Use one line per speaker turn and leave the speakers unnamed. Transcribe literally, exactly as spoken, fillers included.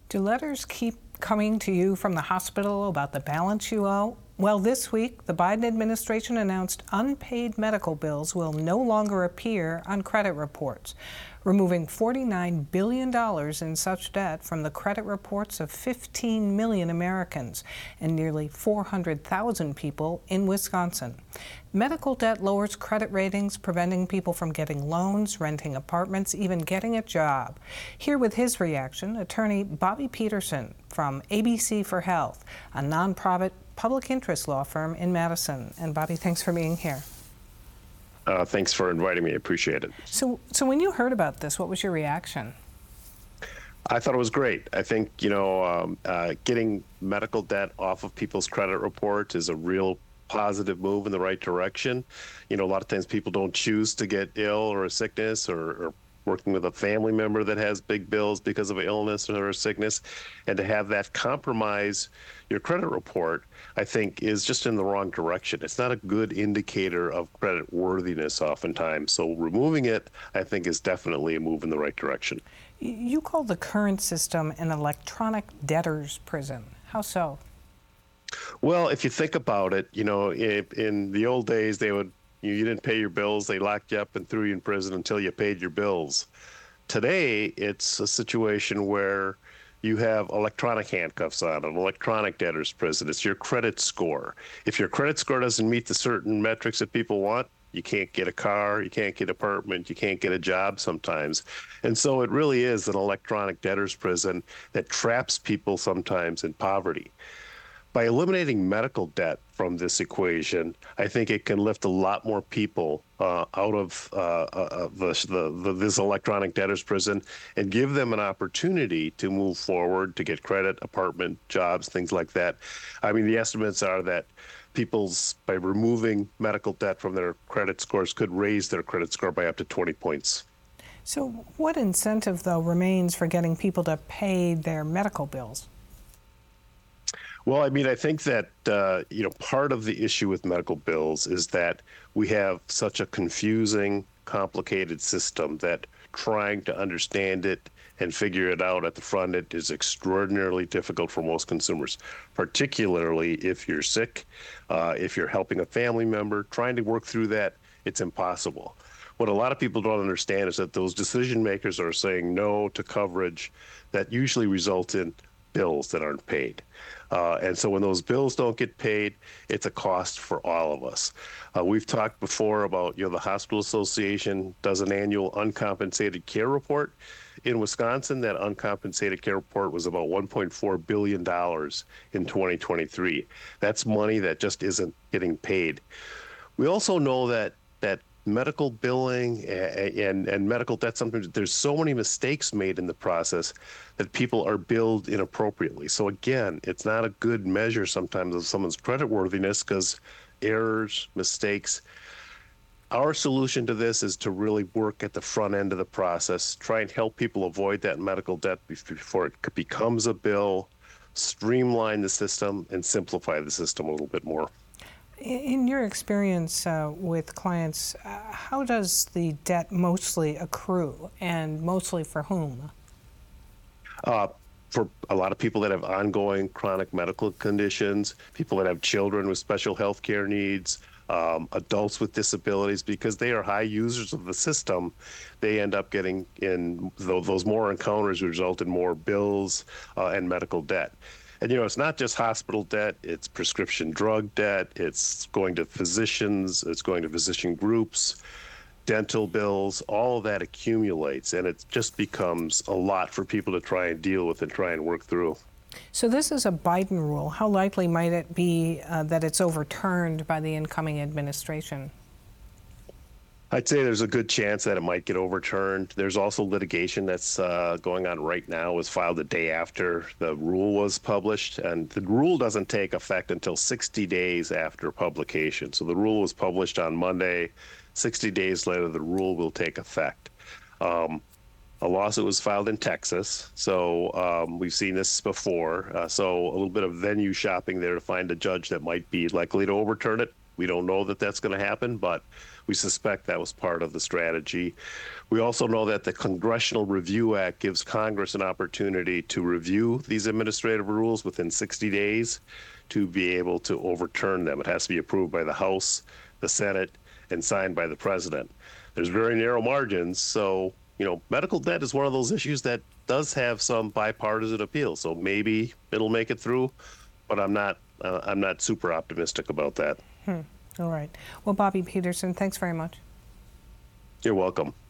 Do letters keep coming to you from the hospital about the balance you owe? Well, this week, the Biden administration announced unpaid medical bills will no longer appear on credit reports, removing forty-nine billion dollars in such debt from the credit reports of fifteen million Americans and nearly four hundred thousand people in Wisconsin. Medical debt lowers credit ratings, preventing people from getting loans, renting apartments, even getting a job. Here with his reaction, attorney Bobby Peterson from A B C for Health, a nonprofit public interest law firm in Madison. And Bobby, thanks for being here.
Uh, thanks for inviting me. I appreciate it.
So, so when you heard about this, what was your reaction?
I thought it was great. I think, you know, um, uh, getting medical debt off of people's credit reports is a real positive move in the right direction. You know, a lot of times people don't choose to get ill or a sickness or, or working with a family member that has big bills because of an illness or a sickness, and to have that compromise your credit report, I think, is just in the wrong direction. It's not a good indicator of credit worthiness oftentimes. So removing it, I think, is definitely a move in the right direction.
You call the current system an electronic debtor's prison. How so?
Well, if you think about it, you know, if, in the old days, they would You, you didn't pay your bills, they locked you up and threw you in prison until you paid your bills. Today, it's a situation where you have electronic handcuffs on, an electronic debtor's prison. It's your credit score. If your credit score doesn't meet the certain metrics that people want, you can't get a car, you can't get an apartment, you can't get a job sometimes. And so it really is an electronic debtor's prison that traps people sometimes in poverty. By eliminating medical debt from this equation, I think it can lift a lot more people uh, out of, uh, of the, the, the, this electronic debtor's prison and give them an opportunity to move forward, to get credit, apartment, jobs, things like that. I mean, the estimates are that people's, by removing medical debt from their credit scores, could raise their credit score by up to twenty points.
So what incentive, though, remains for getting people to pay their medical bills?
Well, I mean, I think that, uh, you know, part of the issue with medical bills is that we have such a confusing, complicated system that trying to understand it and figure it out at the front end is extraordinarily difficult for most consumers, particularly if you're sick, uh, if you're helping a family member. Trying to work through that, it's impossible. What a lot of people don't understand is that those decision makers are saying no to coverage that usually results in bills that aren't paid. Uh, and so when those bills don't get paid, it's a cost for all of us. Uh, we've talked before about, you know, the Hospital Association does an annual uncompensated care report. In Wisconsin, that uncompensated care report was about one point four billion dollars in twenty twenty-three. That's money that just isn't getting paid. We also know that that medical billing and, and, and medical debt, sometimes there's so many mistakes made in the process that people are billed inappropriately. So again, it's not a good measure sometimes of someone's creditworthiness because errors, mistakes. Our solution to this is to really work at the front end of the process, try and help people avoid that medical debt before it becomes a bill, streamline the system, and simplify the system a little bit more.
In your experience uh, with clients, uh, how does the debt mostly accrue, and mostly for whom?
Uh, for a lot of people that have ongoing chronic medical conditions, people that have children with special health care needs, um, adults with disabilities, because they are high users of the system, they end up getting in those more encounters result in more bills uh, and medical debt. And, you know, it's not just hospital debt, it's prescription drug debt, it's going to physicians, it's going to physician groups, dental bills, all of that accumulates, and it just becomes a lot for people to try and deal with and try and work through.
So this is a Biden rule. How likely might it be uh, that it's overturned by the incoming administration?
I'd say there's a good chance that it might get overturned. There's also litigation that's uh, going on right now. It was filed the day after the rule was published, and the rule doesn't take effect until sixty days after publication. So the rule was published on Monday. sixty days later, the rule will take effect. Um, a lawsuit was filed in Texas, so um, we've seen this before. Uh, so a little bit of venue shopping there to find a judge that might be likely to overturn it. We don't know that that's going to happen, but we suspect that was part of the strategy. We also know that the Congressional Review Act gives Congress an opportunity to review these administrative rules within sixty days to be able to overturn them. It has to be approved by the House, the Senate, and signed by the President. There's very narrow margins, so you know, medical debt is one of those issues that does have some bipartisan appeal. So maybe it'll make it through, but I'm not. Uh, I'm not super optimistic about that.
Hmm. All right. Well, Bobby Peterson, thanks very much.
You're welcome.